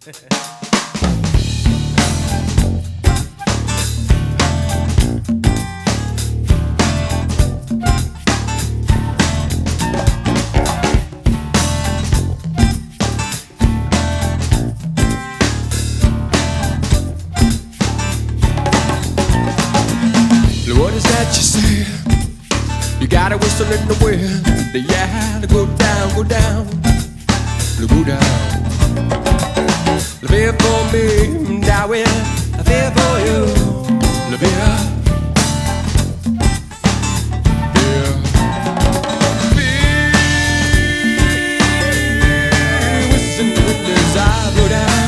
What is that you say? You got a whistle in the wind. Yeah, go down, go down, go down. Live for me, die with. I feel for you, live here. Yeah. Feel whistling with desire, go down.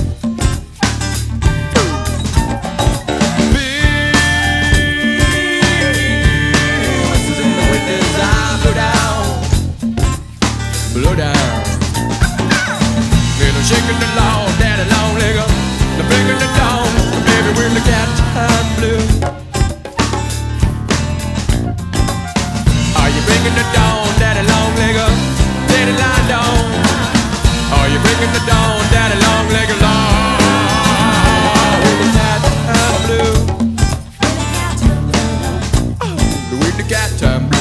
Blow down. Feel them shaking the law, daddy long leg up. The breaking the dawn, the baby with the cat time blue. Are you bringing the dawn, daddy long leg up? Daddy line down. Are you bringing the dawn, daddy long leg along? With the cat time blue. With the cat time blue.